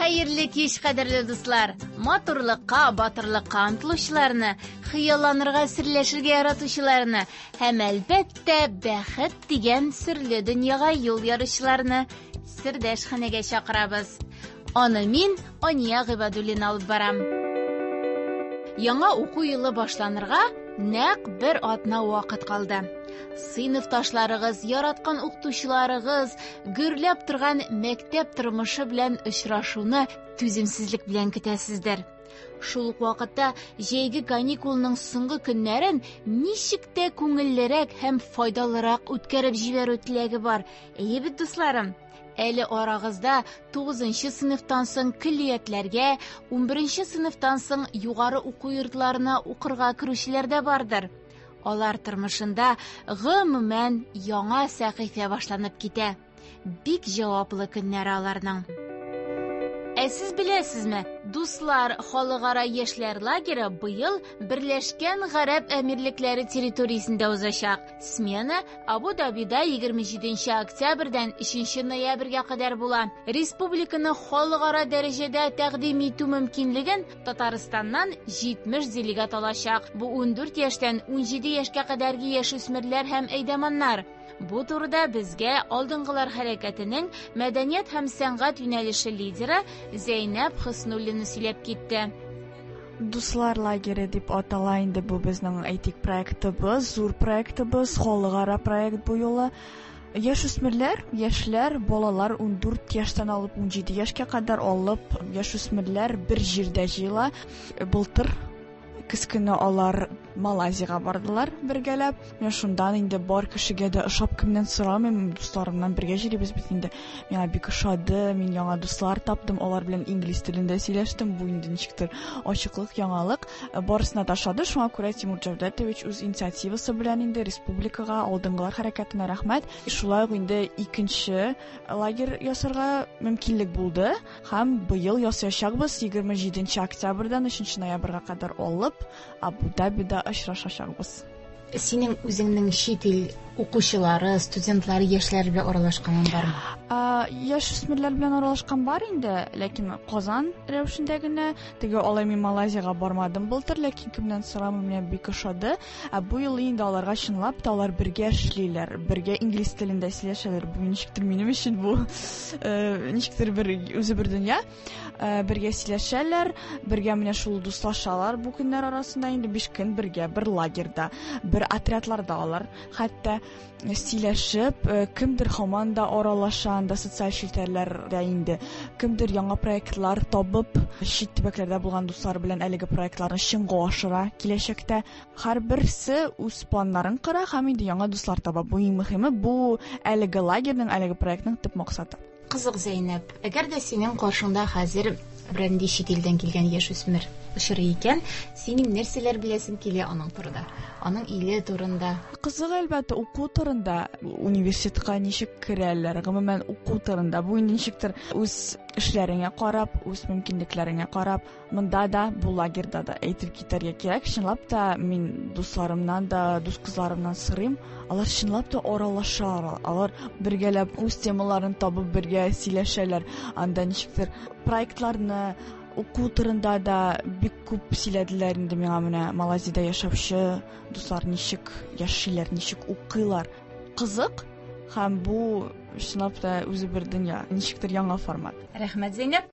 Хәерле кич, кадерле дуслар. Матурлыкка, батырлыкка омтылучыларны, хыялланырга, серләшергә яратучыларны һәм әлбәттә бәхет дигән серле дөньяга юл яручыларны Сердәшханәгә чакырабыз. Аны мин, Ания Гыйбадуллина алып барам. Яңа уку елы башланырга нәкъ бер атна вакыт калды. Сыйныфташларыгыз, яраткан укытучыларыгыз гөрләп торган мәктәп тормышы белән очрашуны түземсезлек белән көтәсездер. Шул ук вакытта җәйге каникулның соңгы көннәрен ничек тә күңеллерәк һәм файдалырак үткәреп җибәрү теләге бар. Әйе бит, дусларым? Әле арагызда 9нчы сыйныфтан соң көллиятләргә, 11нче сыйныфтан соң югары уку йортларына укырга керүчеләр дә бардыр. Алар тормышында гомумән яңа сәхифә башланып китә. Бик җаваплы көннәр аларның. Сез беләсезме, дуслар, халыкара яшьләр лагере быел Берләшкән Гарәп Әмирлекләре территориясендә узачак. Смена Абу-Дабида 27 октябрьдән 3 ноябрьгә кадәр була. Республиканы халыкара дәрәҗәдә тәкъдим итү мөмкинлеген Татарстаннан 70 делегат алачак. Бу 14 яшьтән 17 яшькә кадәрге яшүсмерләр һәм әйдәманнар. Бу турыда безгә Алдынгылар хәрәкәтенең мәдәният һәм сәнгать юнәлеше лидеры Зәйнәп Хыснуллина сөйләп китте. Дуслар лагере дип атала инде бу безнең әйтик проектыбыз, зур проектыбыз, халыкара проект бу юлы. Яшүсмерләр, яшьләр, балалар 14 яшьтән алып 17 яшькә кадәр алып, яшүсмерләр бер җирдә җыела. Былтыр көз көне алар Малайзияга бардылар бергәләп. Мен шундан инде бар кешегә дә ошап кемнән сорамыйм, дусларымнан бергә җирибез бит инде. Миңа бик ошады, мин яңа дуслар таптым, алар белән инглиз телендә сөйләштем. Бу инде ничектер ачыклык, яңалык. Барысына да ошады. Шуңа күрә Тимур Җавдәтович үз инициативасы белән инде республикага, Алдынгылар хәрәкәтенә рәхмәт. Шулай ук инде икенче лагерь ясарга мөмкинлек булды һәм быел ясаячакбыз 27 октябрьдән 3 ноябрьгә кадәр алып Абу-Дабида очрашачакбыз. Синең үзеңнең чит ил укучылары, студентлары, яшьләр белән аралашканың бармы? Яшүсмерләр белән аралашкан бар инде, ләкин Казан рәвешендә генә. Теге алай мин Малайзияга бармадым былтыр, ләкин кемнән сорамый, менә бик ошады. Бу ел инде аларга чынлап та алар бергә эшлиләр, бергә инглиз телендә сөйләшәләр. Бу ничектер минем өчен бу ничектер бер үзе бер дөнья. Бергә сөйләшәләр, бергә менә шул дуслашалар бу көннәр арасында инде 5 көн бергә бер лагерьда, бер отрядларда алар. Хәтта сөйләшеп, кемдер һаман да аралаша анда социаль челтәрләрдә инде. Кемдер яңа проектлар табып, чит төбәкләрдә булган дуслар белән әлеге проектларны чынга ашыра киләчәктә. Һәрберсе үз планнарын кыра һәм инде яңа дуслар таба. Бу иң мөһиме, бу әлеге лагерьнең, әлеге проектның төп максаты. Кызык, Зәйнәп, әгәр дә синең каршыңда хәзер бренди чит илдән килгән яшүсмер очрый икән, синең нәрсәләр беләсең килә аның турында? Аның иле турында? Кызык, әлбәттә, уку турында, университетка ничек керәләр, гомумән уку турында. Бу ничектер үз эшләреңә карап, үз мөмкинлекләреңә карап, монда да, бу лагерьда да әйтеп китәргә кирәк. Чынлап та мин дусларымнан да, дус кызларымнан сорыйм. Алар чынлап та аралаша, алар бергәләп үз темаларын табып бергә сөйләшәләр. Анда ничектер проектларны уку турында да бик күп сөйләделәр инде миңа менә Малайзиядә яшәүче дуслар ничек яшиләр, ничек укыйлар. Кызык һәм бу чынлап та үзе бер дөнья, ничектер яңа формат. Рәхмәт, Зәйнәп.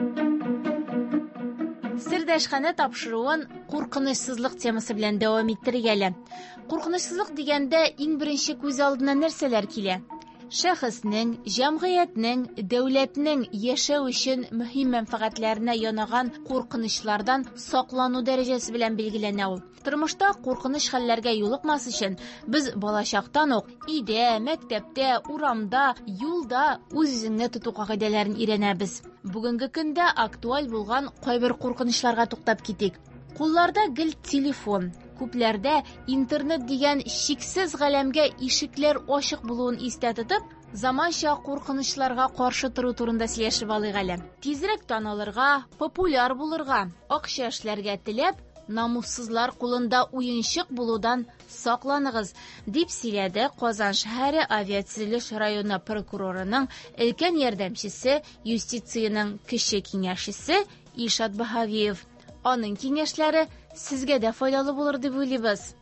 Сердәшханә тапшыруын куркынычсызлык темасы белән дәвам иттерергә. Куркынычсызлык дигәндә иң беренче күз алдына нәрсәләр килә? Шәхеснең, җәмгыятьнең, дәүләтнең яшәү өчен мөһим мәнфәгатьләренә янаган куркынычлардан саклану дәрәҗәсе белән билгеләнә ул. Тормышта куркыныч хәлләргә юлыкмас өчен без балачактан ук өйдә, мәктәптә, урамда, юлда үз-үзеңне тоту кагыйдәләрен өйрәнәбез. Бүгенге көндә актуаль булган кайбер куркынычларга туктап китик. Кулларда гел телефон, күпләрдә интернет дигән чиксез галәмгә ишекләр ачык булуын истә тотып, заманча куркынычларга каршы тору турында сөйләшеп алыйк әле. Тизрәк танылырга, популяр булырга, акча эшләргә теләп, намуссызлар кулында уенчык булудан сакланыгыз, дип сөйләде Казан шәһәре авиация районы прокурорының өлкән ярдәмчесе, юстицияның кече киңәшчесе Ишат Баһавиев. Аның киңәшләре сезгә дә файдалы булыр дип уйлыйбыз.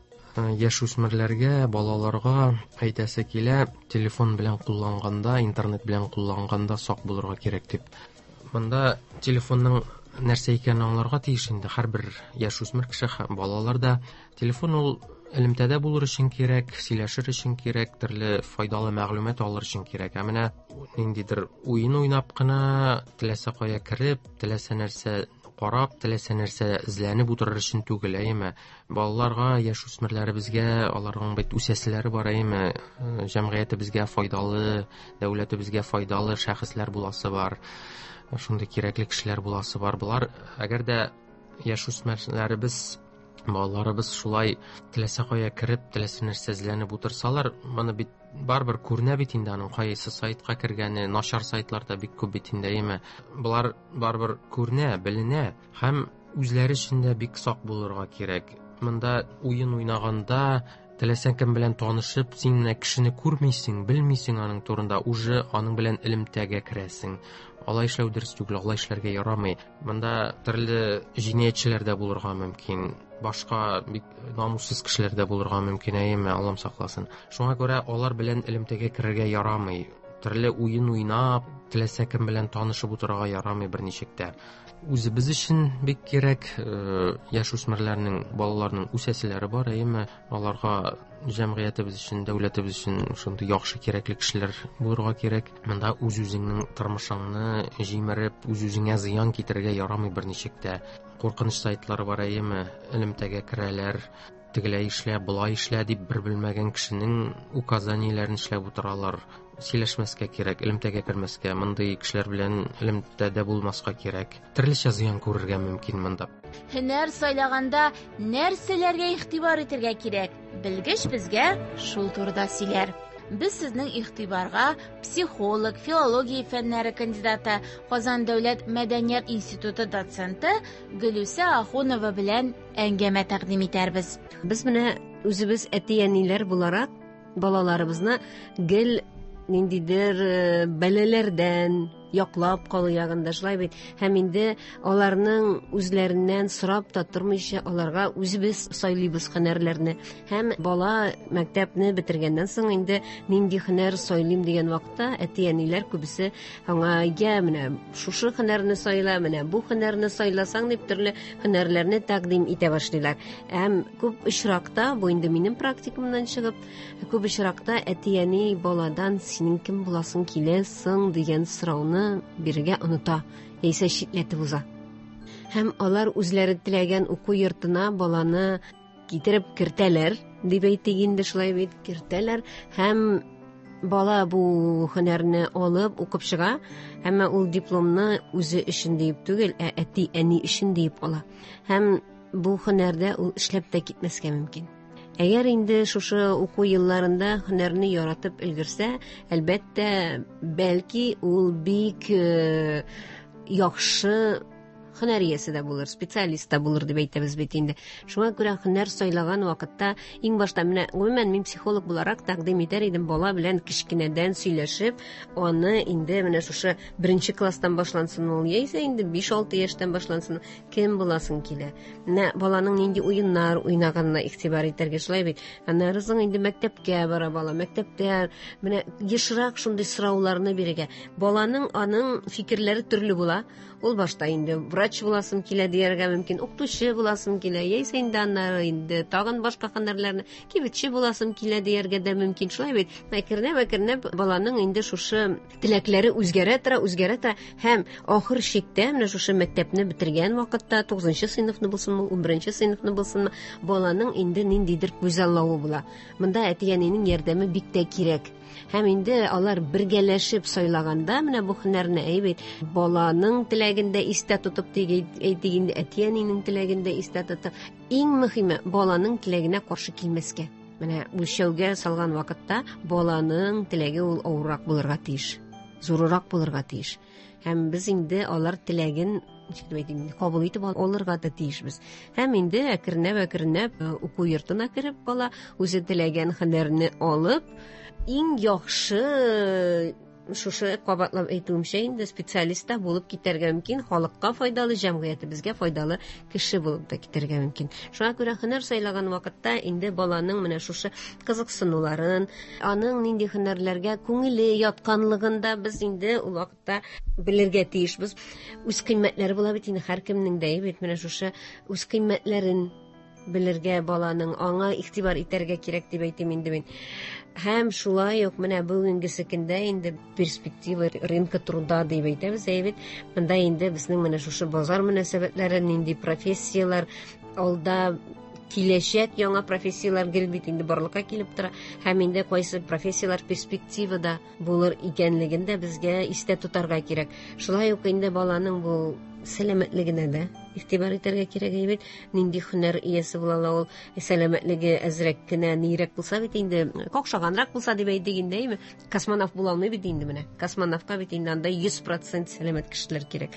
Яшүсмерләргә, балаларга әйтәсе килә, телефон белән кулланганда, интернет белән кулланганда сак булырга кирәк дип. Монда телефонның нәрсә икәнен аңларга тиеш инде һәрбер яшүсмер кеше, балалар да. Телефон ул элемтәдә булыр өчен кирәк, сөйләшер өчен кирәк, төрле файдалы мәгълүмат алыр өчен кирәк. Менә ниндидер уен уйнап кына, теләсә кая кирип, теләсә нәрсә карап, теләсә нәрсә эзләнеп утырыр өчен түгел, балаларга, яшүсмерләребезгә, аларның бит үсәселәре бар, җәмгыятебезгә файдалы, дәүләтебезгә файдалы шәхесләр буласы бар. Шундый кирәкле кешеләр буласы бар. Булар, әгәр дә яшүсмерләребез, балаларыбыз шулай теләсә кая кирип, теләсә нәрсә эзләнеп утырсалар, моны бит барбер күренә бит инде аның кайсы сайтка кергәне, начар сайтларда бик күп бит инде, Булар барбер күренә, беленә, һәм үзләре өчен дә бик сак булырга кирәк. Монда уен уйнаганда, теләсә кем белән танышып, син кешене күрмисең, белмисең аның турында, уже аның белән элемтәгә керәсең. Алай эшләү дөрес түгел, алай эшләргә ярамый. Монда төрле җинаятьчеләр дә булырга мөмкин, башка бик намуссыз кешеләр дә булырга мөмкин, Аллам сакласын. Шуңа күрә алар белән элемтәгә керергә ярамый. Төрле уен уйнап, теләсә кем белән танышып утырырга ярамый берничек тә. Үзебез өчен бик кирәк, яшүсмерләрнең, балаларның үсәселәре бар, аларга җәмгыятебез өчен, дәүләтебез өчен шундый яхшы кирәкле кешеләр булырга кирәк. Монда үз-үзеңнең тормышыңны җимереп, үз-үзеңә зыян китерергә ярамый берничек тә. Куркыныч сайтлар бар, элемтәгә керәләр, тегеләй эшлә, булай эшлә дип бер белмәгән кешенең указанияләрен эшләп утыралар. Сөйләшмәскә кирәк, элемтәгә кермәскә, мондый кешеләр белән элемтәдә булмаска кирәк. Төрлечә зыян күрергә мөмкин монда. Һөнәр сайлаганда нәрсәләргә игътибар итәргә кирәк? Белгеч безгә шул турыда сөйләр. Без сезнең игътибарга психолог, филология фәннәре кандидаты, Казан дәүләт мәдәният институты доценты Гөлүсә Ахунова белән әңгәмә тәкъдим итәрбез. Без менә үзебез әтияниләр буларак балаларыбызны гел ниндидер бәләләрдән яклап калу ягында шулай бит. Һәм инде аларның үзләреннән сорап та тормыйча аларга үзебез сайлыйбыз һөнәрләрне. Һәм бала мәктәпне бетергәннән соң инде нинди һөнәр сайлыйм дигән вакытта әтияниләр күбесе аңа менә шушы һөнәрне сайла, менә бу һөнәрне сайласаң дип төрле һөнәрләрне тәкъдим итә башлыйлар. Һәм күп очракта, бу инде минем практикумнан чыгып, күп очракта әтияни баладан синең кем буласың килә соң дигән сорауны биргә оныта, яисә шикләтеп уза. Һәм алар үзләре теләгән уку йортына баланы китереп кертәләр, дип әйтик инде шулай бит, кертәләр, һәм бала бу һөнәрне алып укып чыга, һәм ул дипломны үзе өчен дип түгел, әти-әни өчен дип ала. Һәм бу һөнәрдә ул эшләп тә китмәскә мөмкин. Әгәр инде шушы уку елларында һөнәрне яратып өлгерсә, әлбәттә, бәлки ул бик яхшы һөнәр иясе дә булыр, специалист та булыр дип әйтәбез бит инде. Шуңа күрә һөнәр сайлаган вакытта иң башта менә гомумән мин психолог буларак тәкъдим итәр идем бала белән кичкенәдән сөйләшеп, аны инде менә шушы 1нче класстан башлансын ул, яисә инде 5-6 яшьтән башлансын, кем буласың килә. Менә баланың нинди уеннар уйнаганына игътибар итәргә шулай бит. Аннары соң инде мәктәпкә бара бала, мәктәптә менә ешрак шундый сорауларны бирергә. Баланың аның фикерләре төрле була. Ул башта инде врач буласым килә дияргә мөмкин, укытучы буласым килә, яисә инде аннары инде тагын башка һөнәрләрне, кибетче буласым килә дияргә дә мөмкин. Шулай бит. Мәкернә баланың инде шушы теләкләре үзгәрә тора, һәм ахыр чиктә менә шушы мәктәпне бетергән вакытта 9нчы сыйныфны булсынмы, 11нче сыйныфны булсынмы, баланың инде ниндидер күзаллавы була. Монда әти-әнинең ярдәме бик тә кирәк. Һәм инде алар бергәләшеп сайлаганда менә бу һөнәрне әйбит, баланың теләгендә истә тотып әйтик инде, әти-әнинең теләгендә истә тотып, иң мөһиме баланың теләгенә каршы килмәскә. Менә үлчәүгә салган вакытта баланың теләге ул авыррак булырга тиеш, зуррак булырга тиеш. Һәм без инде алар теләген кабул итеп алырга да тиешбез. Һәм инде әкренләп уку йортына кереп бала үзе теләгән һөнәрне алып, иң яхшы шушы кабатлап әйтүемчә инде специалистта булып китәргә мөмкин, халыкка файдалы, җәмгыятебезгә файдалы кеше булып да китәргә мөмкин. Шуңа күрә һөнәр сайлаган вакытта инде баланың менә шушы кызыксынуларын, аның нинди һөнәрләргә күңеле ятканлыгын да без инде ул вакытта белергә тиешбез. Үз кыйммәтләре була бит инде һәркемнең дә, бит менә шушы үз кыйммәтләрен белергә баланың аңа игътибар итәргә кирәк дип әйтим инде мин. Һәм шулай ук менә бүгенге көндә инде перспектива рынка труда дип әйтәбез, бит монда инде безнең менә шушы базар мөнәсәбәтләре, нинди профессиялар алда киләчәк яңа профессиялар бит инде барлыкка килеп тора, һәм инде кайсы профессиялар перспективада булыр икәнлеген дә безгә истә тотарга кирәк. Шулай ук инде баланың бу сәламәтлегенә дә игътибар итәргә кирәк, бит нинди һөнәр иясе була ул, сәламәтлеге әзрәк кенә нирәк булса бит инде какшаганрак булса дип әйтик инде, космонавт була алмый бит инде менә. Космонавтка бит инде анда 100% сәламәт кешеләр кирәк.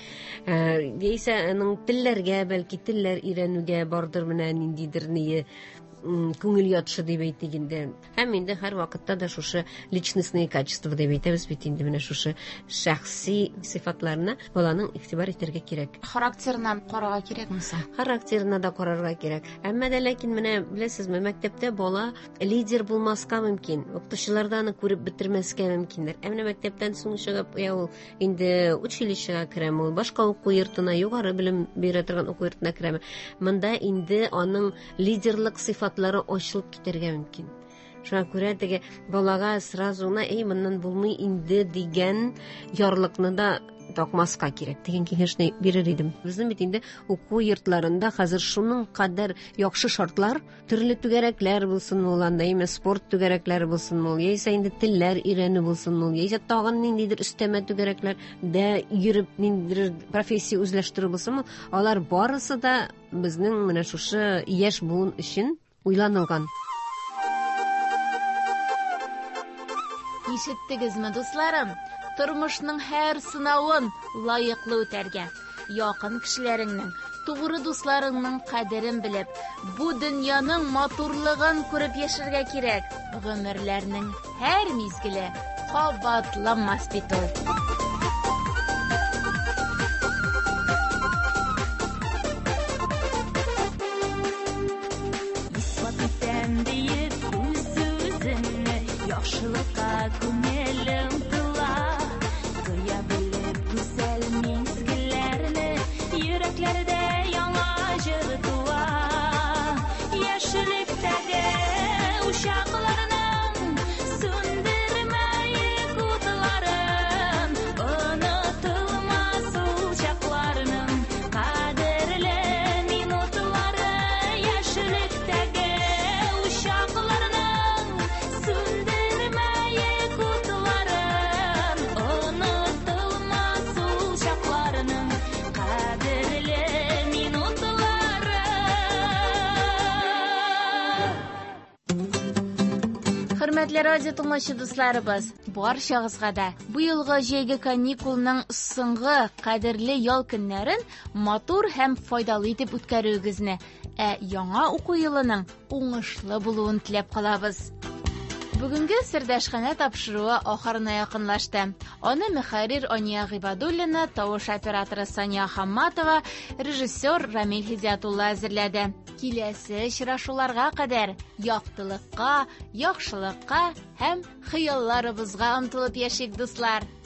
Яисә аның телләргә, бәлки телләр өйрәнүгә бардыр менә ниндидер ние күңел ятышы дип әйтик инде. Һәм инде һәр вакытта да шушы личностные качества дип әйтәбез бит инде менә шушы шәхси сыйфатларына баланың игътибар итәргә кирәк. Характерына карарга кирәкме соң? Характерына да карарга кирәк. Әмма дә ләкин менә беләсезме, мәктәптә бала лидер булмаска мөмкин. Укытучыларда аны күреп бетермәскә мөмкиндер. Әмма мәктәптән соң чыгып, ул инде училищега керәме, ул башка уку йортына, югары белем бирә торган уку йортына керәме. Монда инде аның лидерлык сыйфатлары ачылып китәргә мөмкин. Шуңа күрә теге балага сразу моннан булмый инде дигән ярлыкны да такмаска кирәк дигән киңәшне бирер идем. Безнең бит инде уку йортларында хәзер шуның кадәр яхшы шартлар, төрле түгәрәкләр булсын ул анда, спорт түгәрәкләре булсын ул, яисә инде телләр өйрәнү булсын ул, яисә тагын ниндидер өстәмә түгәрәкләр дә йөреп ниндидер профессия үзләштерү булсын, алар барысы да безнең менә шушы яшь буын өчен уйланылган. Ишеттегезме, дусларым? Тормышның һәр сынавын лаеклы үтәргә, якын кешеләреңнең, тугры дусларыңның кадерен белеп, бу дөньяның матурлыгын күреп яшәргә кирәк. Гомерләрнең һәр мизгеле кабатланмас бит ул. Яхшылыкка күңелем тыла, тоя белеп гүзәл мизгелләрне, йөрәкләрдә яңа җыр туа. Яшьлектәге ушакларның сүндермәйек утларын, онытылмас ул чакларның кадерле минутлары. Яшьлектәге ушакларның Хөрмәтле радио тыңлаучы дусларыбыз, барчагызга да бу елгы җәйге каникулның соңгы кадерле ял көннәрен матур һәм файдалы итеп үткәрүегезне, яңа уку елының уңышлы булуын теләп калабыз. Бүгенге сердәшханә тапшыруы ахырына якынлашты. Аны мөхәррир Ания Гыйбадуллина, тавыш операторы Сания Хамматова, режиссер Рамил Хидиятулла әзерләде. Киләсе очрашуларга кадәр яктылыкка, яхшылыкка һәм хыялларыбызга омтылып яшик, дуслар.